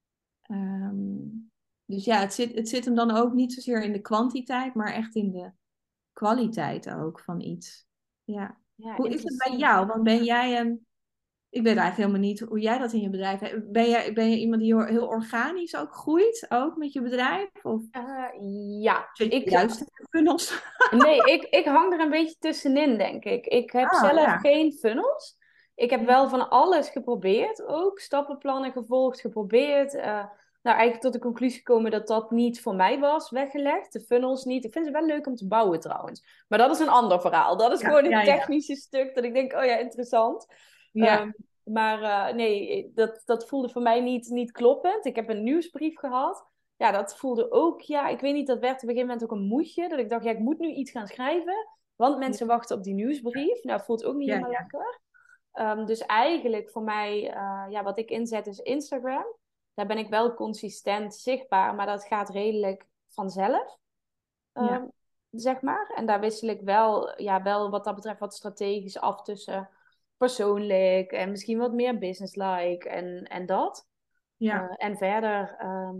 ehm, dus ja, het zit, het zit hem dan ook niet zozeer in de kwantiteit, maar echt in de kwaliteit ook van iets. Ja. Ja, Hoe is het bij interessant. jou? Want ben jij een, ik weet eigenlijk helemaal niet hoe jij dat in je bedrijf hebt. Ben jij, ben je iemand die heel, heel organisch ook groeit, ook met je bedrijf? Of Eh, ja, zit je ik, juist in de funnels? nee, ik, ik hang er een beetje tussenin, denk ik. Ik heb Ah, zelf ja. geen funnels. Ik heb wel van alles geprobeerd ook. Stappenplannen gevolgd, geprobeerd. Eh, nou, eigenlijk tot de conclusie gekomen dat dat niet voor mij was weggelegd. De funnels niet. Ik vind ze wel leuk om te bouwen trouwens. Maar dat is een ander verhaal. Dat is Ja, gewoon ja, het ja. technische stuk dat ik denk, oh ja, interessant. Ehm, Ja, maar eh, nee, dat, dat voelde voor mij niet, niet kloppend. Ik heb een nieuwsbrief gehad. Ja, dat voelde ook, ja, ik weet niet, dat werd op een gegeven moment ook een moedje. Dat ik dacht, ja, ik moet nu iets gaan schrijven. Want ja, mensen wachten op die nieuwsbrief. Nou, voelt ook niet ja, helemaal ja. lekker. Ehm, dus eigenlijk voor mij, eh, ja, wat ik inzet is Instagram. Daar ben ik wel consistent zichtbaar, maar dat gaat redelijk vanzelf, Ja, ehm, zeg maar. En daar wissel ik wel, ja, wel wat dat betreft wat strategisch af tussen persoonlijk en misschien wat meer businesslike en, en dat. ja. Eh, en verder, ehm,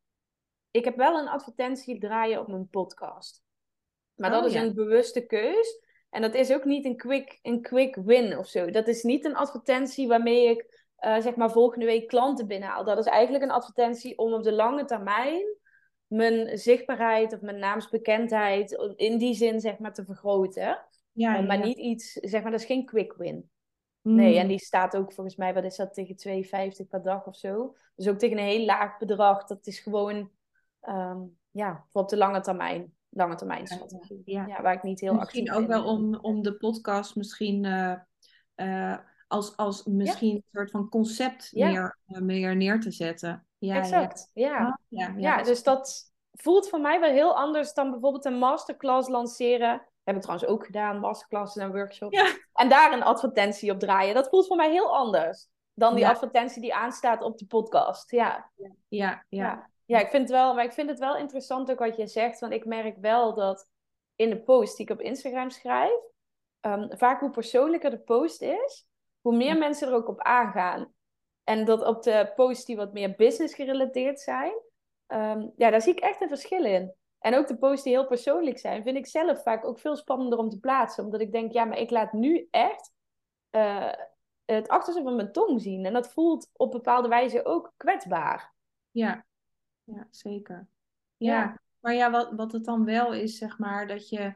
ik heb wel een advertentie draaien op mijn podcast. Maar dat Oh is ja. een bewuste keus. En dat is ook niet een quick, een quick win of zo. Dat is niet een advertentie waarmee ik eh, zeg maar volgende week klanten binnenhaal. Dat is eigenlijk een advertentie om op de lange termijn mijn zichtbaarheid of mijn naamsbekendheid in die zin zeg maar te vergroten. Ja, Eh, ja, maar ja. niet iets, zeg maar, dat is geen quick win. Nee, en Mm, die staat ook volgens mij, wat is dat, tegen twee vijftig per dag of zo. Dus ook tegen een heel laag bedrag. Dat is gewoon, ehm, ja, voor op de lange termijn. Lange termijn ja, ja, strategie. ja. Ja, waar ik niet heel Misschien actief ook wel in om, ben. om de podcast misschien eh, eh, als, als Ja, misschien een soort van concept ja, neer, eh, meer neer te zetten. Ja, ja. exact. Ja. Oh, ja, ja, Ja, dat is dus dat voelt voor mij wel heel anders dan bijvoorbeeld een masterclass lanceren. Heb ik trouwens ook gedaan, masterclasses en workshops. ja, En daar een advertentie op draaien. Dat voelt voor mij heel anders dan die ja, advertentie die aanstaat op de podcast. Ja. ja, ja, Ja, ja, ik vind het wel, maar ik vind het wel interessant ook wat je zegt. Want ik merk wel dat in de post die ik op Instagram schrijf, ehm, vaak hoe persoonlijker de post is, hoe meer ja, mensen er ook op aangaan. En dat op de posts die wat meer business gerelateerd zijn, ehm, ja, daar zie ik echt een verschil in. En ook de posts die heel persoonlijk zijn, vind ik zelf vaak ook veel spannender om te plaatsen. Omdat ik denk, ja, maar ik laat nu echt eh, het achterste van mijn tong zien. En dat voelt op bepaalde wijze ook kwetsbaar. ja, ja, zeker. Ja. Ja, maar ja, wat, wat het dan wel is, zeg maar, dat je,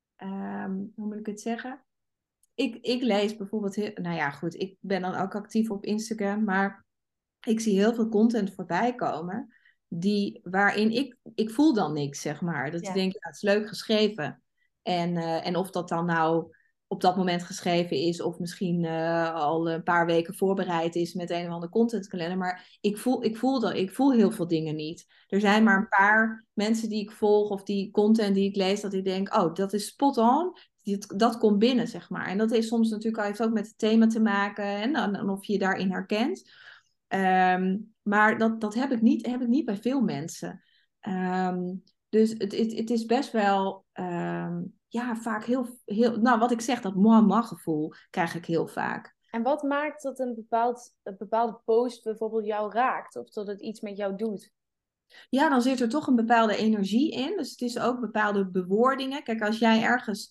ehm, hoe moet ik het zeggen? Ik, ik lees bijvoorbeeld, heel, nou ja, goed, ik ben dan ook actief op Instagram, maar ik zie heel veel content voorbij komen, die, waarin ik, ik voel dan niks, zeg maar. Dat ik Ja. denk, ja, het is leuk geschreven. En, eh, en of dat dan nou op dat moment geschreven is, of misschien eh, al een paar weken voorbereid is met een of andere contentkalender. Maar ik voel, ik, voel dat, ik voel heel veel dingen niet. Er zijn maar een paar mensen die ik volg, of die content die ik lees, dat ik denk, oh, dat is spot on. Dat, dat komt binnen, zeg maar. En dat heeft soms natuurlijk heeft ook met het thema te maken en, en of je je daarin herkent. Um, maar dat, dat heb, ik niet, heb ik niet bij veel mensen. Um, dus het, het, het is best wel, um, ja, vaak heel, heel, nou wat ik zeg, dat moi-moi gevoel krijg ik heel vaak. En wat maakt dat een, bepaald, een bepaalde post bijvoorbeeld jou raakt? Of dat het iets met jou doet? Ja, dan zit er toch een bepaalde energie in. Dus het is ook bepaalde bewoordingen. Kijk, als jij ergens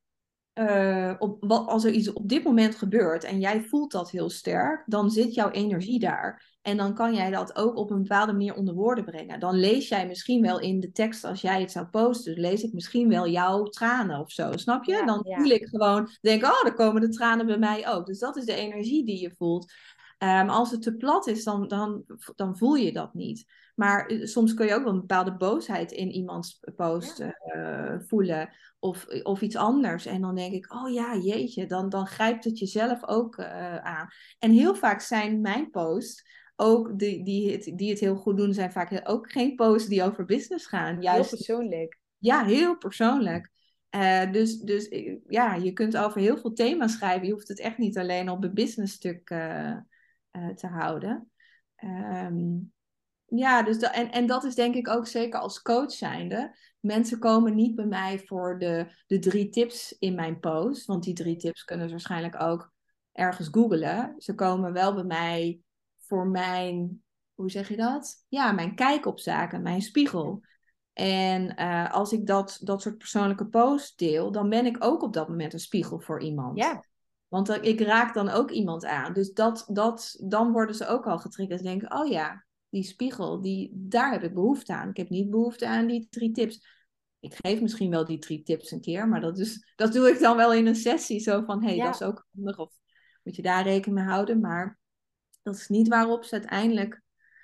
uh, op, wat, als er iets op dit moment gebeurt en jij voelt dat heel sterk, dan zit jouw energie daar. En dan kan jij dat ook op een bepaalde manier onder woorden brengen. Dan lees jij misschien wel in de tekst, als jij het zou posten, dus lees ik misschien wel jouw tranen of zo. Snap je? Ja, Dan voel ja, ik gewoon, denk, oh, er komen de tranen bij mij ook. Dus dat is de energie die je voelt. Um, als het te plat is, dan, dan, dan voel je dat niet. Maar uh, soms kun je ook wel een bepaalde boosheid in iemands post uh, voelen. Of, of iets anders. En dan denk ik, oh ja, jeetje, dan, dan grijpt het jezelf ook uh, aan. En heel vaak zijn mijn posts, ook die, die, het, die het heel goed doen, zijn vaak ook geen posts die over business gaan. heel Juist, persoonlijk. ja, heel persoonlijk. Uh, dus dus ja, je kunt over heel veel thema's schrijven. Je hoeft het echt niet alleen op een business stuk uh, uh, te houden. Um, ja, dus da- en, en dat is denk ik ook zeker als coach zijnde. Mensen komen niet bij mij voor de, de drie tips in mijn post. Want die drie tips kunnen ze waarschijnlijk ook ergens googlen. Ze komen wel bij mij voor mijn, hoe zeg je dat? Ja, mijn kijk op zaken, mijn spiegel. En eh, als ik dat, dat soort persoonlijke posts deel, dan ben ik ook op dat moment een spiegel voor iemand. Ja, Want dan- ik raak dan ook iemand aan. Dus dat, dat, dan worden ze ook al getriggerd. En denken, oh ja, die spiegel, die, daar heb ik behoefte aan. Ik heb niet behoefte aan die drie tips. Ik geef misschien wel die drie tips een keer, maar dat, is, dat doe ik dan wel in een sessie. Zo van, hé, hey, dat is ja, ook handig. Of moet je daar rekening mee houden. Maar dat is niet waarop ze uiteindelijk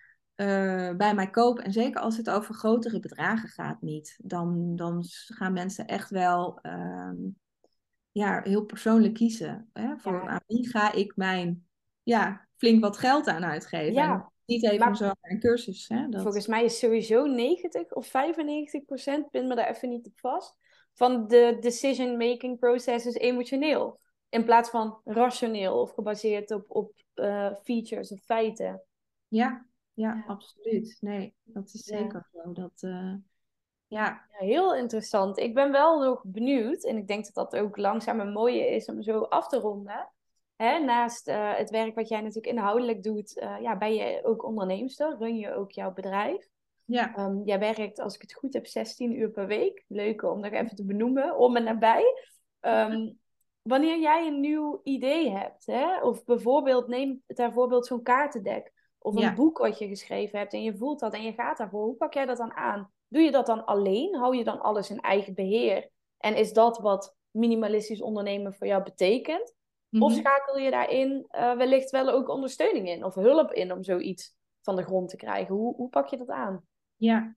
eh, bij mij kopen. En zeker als het over grotere bedragen gaat niet. Dan, dan gaan mensen echt wel ehm, ja, heel persoonlijk kiezen. Hè? Voor ja, aan wie ga ik mijn ja, flink wat geld aan uitgeven. En ja. niet even Maar zo een cursus. Hè? Dat, volgens mij is sowieso negentig of vijfennegentig procent, pin me daar even niet op vast, van de decision-making process is emotioneel. In plaats van rationeel of gebaseerd op, op eh, features of feiten. ja, ja, Ja, absoluut. Nee, dat is ja. zeker zo. Dat, eh, ja, Ja, heel interessant. Ik ben wel nog benieuwd, en ik denk dat dat ook langzaam een mooie is om zo af te ronden. Hè, naast eh, het werk wat jij natuurlijk inhoudelijk doet, eh, ja, ben je ook onderneemster, run je ook jouw bedrijf. ja, Ehm, jij werkt, als ik het goed heb, zestien uur per week. Leuk om nog even te benoemen, om en nabij. Ehm, wanneer jij een nieuw idee hebt, hè, of bijvoorbeeld, neem daar voorbeeld zo'n kaartendek, of een ja. boek wat je geschreven hebt en je voelt dat en je gaat daarvoor, hoe pak jij dat dan aan? Doe je dat dan alleen? Hou je dan alles in eigen beheer? En is dat wat minimalistisch ondernemen voor jou betekent? Of Mhm. schakel je daarin uh, wellicht wel ook ondersteuning in of hulp in om zoiets van de grond te krijgen? Hoe, hoe pak je dat aan? Ja.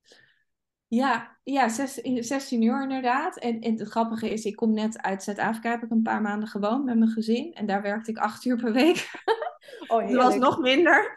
Ja, ja, zes- zestien uur inderdaad. En, en het grappige is, ik kom net uit Zuid-Afrika, heb ik een paar maanden gewoond met mijn gezin. En daar werkte ik acht uur per week. Oh, Dus dat was heerlijk. nog minder.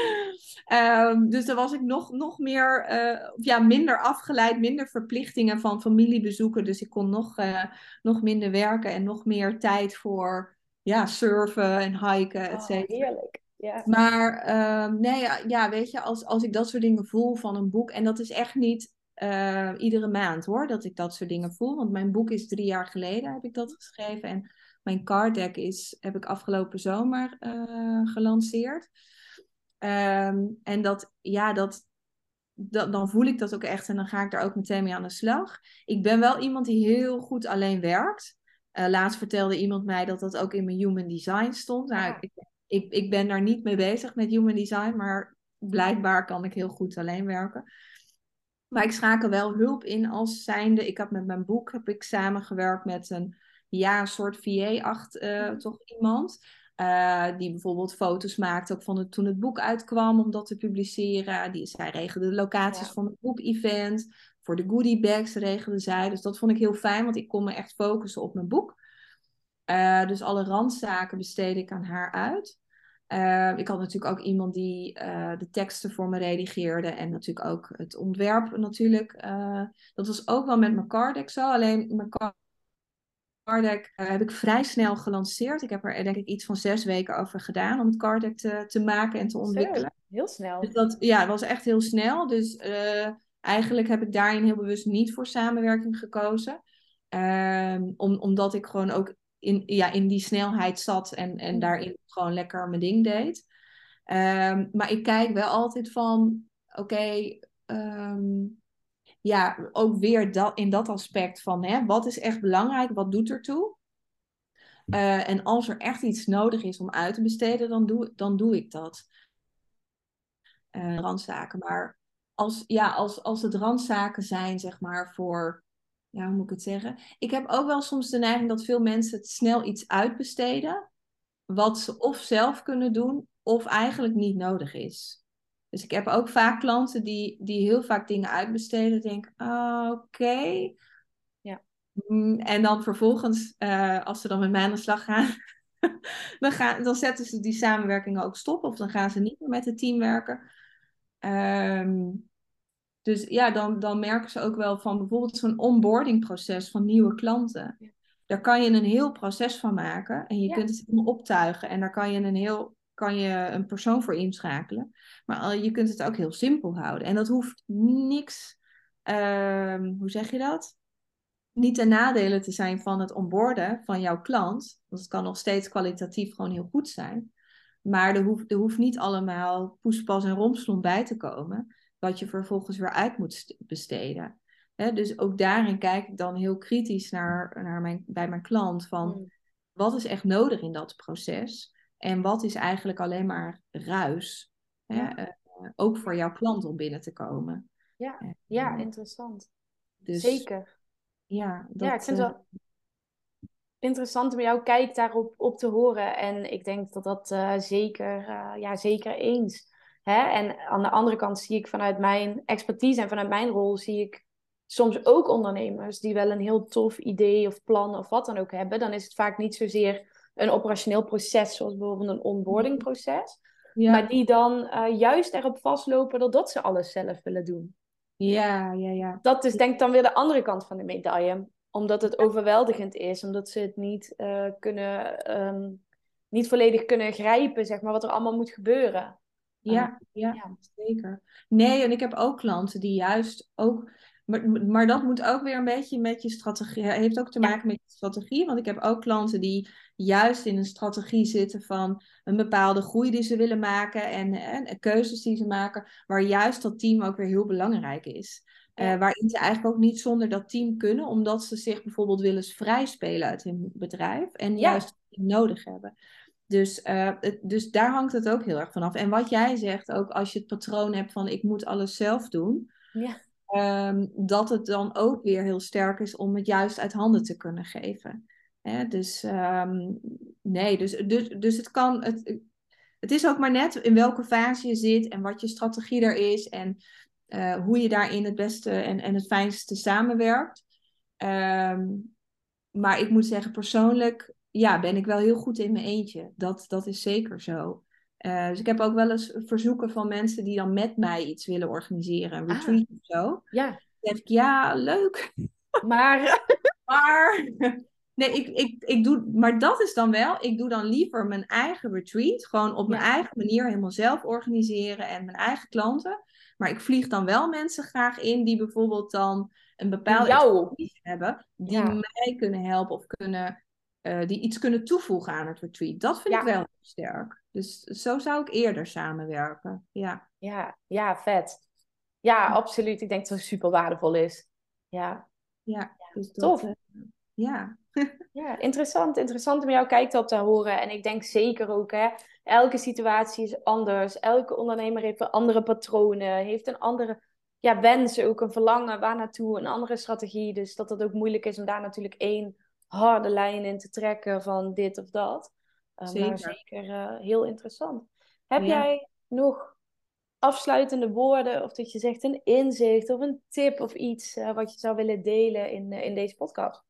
Ehm, dus dan was ik nog, nog meer, eh, ja, minder afgeleid, minder verplichtingen van familiebezoeken. Dus ik kon nog, eh, nog minder werken en nog meer tijd voor ja, surfen en hiken, et Oh, cetera. heerlijk. Ja. Maar ehm, nee, ja, ja, weet je, als, als ik dat soort dingen voel van een boek, en dat is echt niet eh, iedere maand hoor, dat ik dat soort dingen voel. Want mijn boek is drie jaar geleden, heb ik dat geschreven. En mijn card deck is, heb ik afgelopen zomer eh, gelanceerd. Ehm, en dat, ja, dat, dat, dan voel ik dat ook echt en dan ga ik daar ook meteen mee aan de slag. Ik ben wel iemand die heel goed alleen werkt. Eh, laatst vertelde iemand mij dat dat ook in mijn human design stond. Nou, Ah, ik, ik, ik ben daar niet mee bezig met human design, maar blijkbaar kan ik heel goed alleen werken. Maar ik schakel wel hulp in als zijnde. Ik heb met mijn boek heb ik samengewerkt met een ja, een soort V A-acht uh, toch iemand. Uh, die bijvoorbeeld foto's maakte ook van het, toen het boek uitkwam om dat te publiceren. Die, zij regelde de locaties ja. van het boekevent. Voor de goodie bags regelde zij. Dus dat vond ik heel fijn, want ik kon me echt focussen op mijn boek. Uh, dus alle randzaken besteed ik aan haar uit. Uh, ik had natuurlijk ook iemand die uh, de teksten voor me redigeerde en natuurlijk ook het ontwerp natuurlijk. Uh, dat was ook wel met mijn card deck zo. Alleen mijn card deck uh, heb ik vrij snel gelanceerd. Ik heb er denk ik iets van zes weken over gedaan om het card deck te, te maken en te Zo, ontwikkelen. heel Dus snel. dat ja, het was echt heel snel. Dus uh, eigenlijk heb ik daarin heel bewust niet voor samenwerking gekozen. Um, om, omdat ik gewoon ook in, ja, in die snelheid zat en, en Mhm. daarin gewoon lekker mijn ding deed. Um, maar ik kijk wel altijd van, oké, okay, um, ja, ook weer dat, in dat aspect van, hè, wat is echt belangrijk, wat doet ertoe? Uh, en als er echt iets nodig is om uit te besteden, dan doe, dan doe ik dat. Uh, randzaken. Maar als, ja, als, als het randzaken zijn, zeg maar, voor, ja, hoe moet ik het zeggen? Ik heb ook wel soms de neiging dat veel mensen het snel iets uitbesteden, wat ze of zelf kunnen doen, of eigenlijk niet nodig is. Dus ik heb ook vaak klanten die, die heel vaak dingen uitbesteden, denken, ah, oké. Okay. Ja. Mm, en dan vervolgens, uh, als ze dan met mij aan de slag gaan, dan, gaan, dan zetten ze die samenwerking ook stop, of dan gaan ze niet meer met het team werken. Um, dus ja, dan, dan merken ze ook wel van bijvoorbeeld zo'n onboardingproces van nieuwe klanten. Ja. Daar kan je een heel proces van maken en je Ja. kunt het helemaal optuigen en daar kan je een heel kan je een persoon voor inschakelen. Maar je kunt het ook heel simpel houden. En dat hoeft niks, um, hoe zeg je dat? Niet ten nadele te zijn van het onboarden van jouw klant. Want het kan nog steeds kwalitatief gewoon heel goed zijn. Maar er hoeft, er hoeft niet allemaal poespas en rompslomp bij te komen. Wat je vervolgens weer uit moet besteden. He, dus ook daarin kijk ik dan heel kritisch naar, naar mijn, bij mijn klant. Van Mm. wat is echt nodig in dat proces? En wat is eigenlijk alleen maar ruis? Ja. He, uh, ook voor jouw klant om binnen te komen. Ja, Uh, ja, interessant. dus, Zeker. Ja, dat, ja, ik vind uh, het wel interessant om jouw kijk daarop op te horen. En ik denk dat dat uh, zeker, uh, ja, zeker eens. Hè? En aan de andere kant zie ik vanuit mijn expertise en vanuit mijn rol zie ik soms ook ondernemers die wel een heel tof idee of plan of wat dan ook hebben. Dan is het vaak niet zozeer een operationeel proces zoals bijvoorbeeld een onboardingproces. ja. Maar die dan uh, juist erop vastlopen doordat ze alles zelf willen doen. Ja, ja, ja. Dat is denk ik dan weer de andere kant van de medaille. Omdat het overweldigend is. Omdat ze het niet, uh, kunnen, um, niet volledig kunnen grijpen, zeg maar, wat er allemaal moet gebeuren. Ja, uh, ja, ja, zeker. Nee, en ik heb ook klanten die juist ook... Maar, maar dat moet ook weer een beetje met je strategie... heeft ook te maken ja. met je strategie. Want ik heb ook klanten die juist in een strategie zitten van een bepaalde groei die ze willen maken. En, en, en keuzes die ze maken. Waar juist dat team ook weer heel belangrijk is. Ja. Uh, waarin ze eigenlijk ook niet zonder dat team kunnen. Omdat ze zich bijvoorbeeld willen vrij spelen uit hun bedrijf. En ja. juist het team nodig hebben. Dus, uh, het, dus daar hangt het ook heel erg vanaf. En wat jij zegt, ook als je het patroon hebt van ik moet alles zelf doen. Ja. Um, dat het dan ook weer heel sterk is om het juist uit handen te kunnen geven. Hè? Dus um, nee, dus, dus, dus het kan... Het, het is ook maar net in welke fase je zit en wat je strategie er is. En uh, hoe je daarin het beste en, en het fijnste samenwerkt. Um, maar ik moet zeggen, persoonlijk... Ja, ben ik wel heel goed in mijn eentje. Dat, dat is zeker zo. Uh, dus ik heb ook wel eens verzoeken van mensen die dan met mij iets willen organiseren. Een retreat ah, of zo. Ja. Dan zeg ik, ja, leuk. Maar... maar... Nee, ik, ik, ik doe... Maar dat is dan wel... Ik doe dan liever mijn eigen retreat. Gewoon op mijn ja. eigen manier helemaal zelf organiseren. En mijn eigen klanten. Maar ik vlieg dan wel mensen graag in die bijvoorbeeld dan een bepaalde expertise hebben. Die ja. mij kunnen helpen of kunnen... Uh, die iets kunnen toevoegen aan het retreat. Dat vind ja. ik wel sterk. Dus zo zou ik eerder samenwerken. Ja, ja, ja vet. Ja, absoluut. Ik denk dat het super waardevol is. Ja, ja, dus dat, tof. Uh, ja. ja, interessant. Interessant om jouw kijk op te horen. En ik denk zeker ook, hè, elke situatie is anders. Elke ondernemer heeft een andere patronen. Heeft een andere ja, wens, ook een verlangen waar naartoe. Een andere strategie. Dus dat het ook moeilijk is om daar natuurlijk één... harde lijn in te trekken van dit of dat. Uh, zeker. Maar zeker uh, heel interessant. Heb ja. jij nog afsluitende woorden of dat je zegt een inzicht of een tip of iets uh, wat je zou willen delen in, uh, in deze podcast?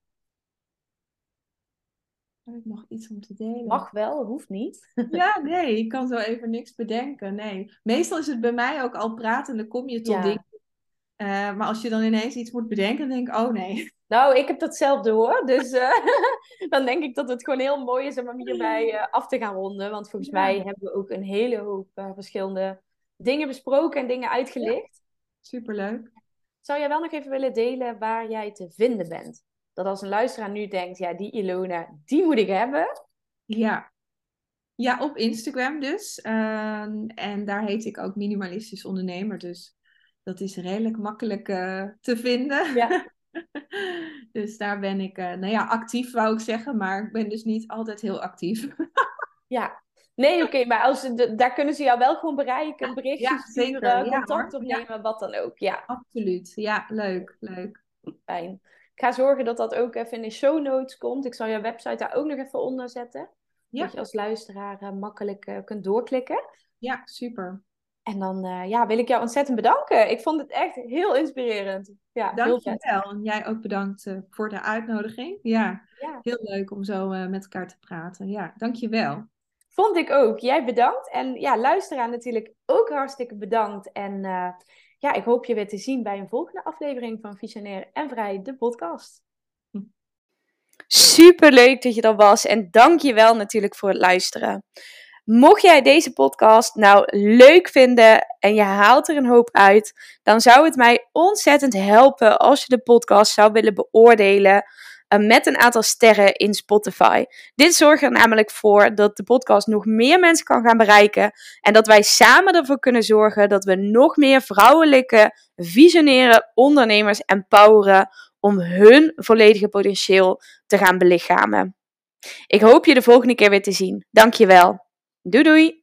Heb ik nog iets om te delen? Mag wel, hoeft niet. Ja, nee, ik kan zo even niks bedenken. Nee. Meestal is het bij mij ook al praten en dan kom je tot ja. dingen. Uh, maar als je dan ineens iets moet bedenken, dan denk ik, oh nee. Nou, ik heb datzelfde hoor. Dus uh, dan denk ik dat het gewoon heel mooi is om hierbij uh, af te gaan ronden. Want volgens ja. mij hebben we ook een hele hoop uh, verschillende dingen besproken en dingen uitgelicht. Ja. Superleuk. Zou jij wel nog even willen delen waar jij te vinden bent? Dat als een luisteraar nu denkt, ja, die Ilona, die moet ik hebben. Ja. Ja, op Instagram dus. Uh, en daar heet ik ook Minimalistisch Ondernemer. Dus dat is redelijk makkelijk uh, te vinden. Ja. Dus daar ben ik, uh, nou ja, actief wou ik zeggen, maar ik ben dus niet altijd heel actief. Ja, nee, oké, okay, maar als de, daar kunnen ze jou wel gewoon bereiken, een berichtje ja, sturen, zeker. contact ja, opnemen, ja. wat dan ook. Ja, absoluut. Ja, leuk, leuk. Fijn. Ik ga zorgen dat dat ook even in de show notes komt. Ik zal jouw website daar ook nog even onder zetten. Ja. Dat je als luisteraar uh, makkelijk uh, kunt doorklikken. Ja, super. En dan uh, ja, wil ik jou ontzettend bedanken. Ik vond het echt heel inspirerend. Ja, dank je wel. En jij ook bedankt uh, voor de uitnodiging. Ja, ja. Heel leuk om zo uh, met elkaar te praten. Ja, dank je wel. Vond ik ook. Jij bedankt. En ja, luisteraar natuurlijk ook hartstikke bedankt. En uh, ja, ik hoop je weer te zien bij een volgende aflevering van Visionair en Vrij, de podcast. Hm. Super leuk dat je er was. En dank je wel natuurlijk voor het luisteren. Mocht jij deze podcast nou leuk vinden en je haalt er een hoop uit, dan zou het mij ontzettend helpen als je de podcast zou willen beoordelen uh, met een aantal sterren in Spotify. Dit zorgt er namelijk voor dat de podcast nog meer mensen kan gaan bereiken en dat wij samen ervoor kunnen zorgen dat we nog meer vrouwelijke, visionaire ondernemers empoweren om hun volledige potentieel te gaan belichamen. Ik hoop je de volgende keer weer te zien. Dankjewel. Doei doei!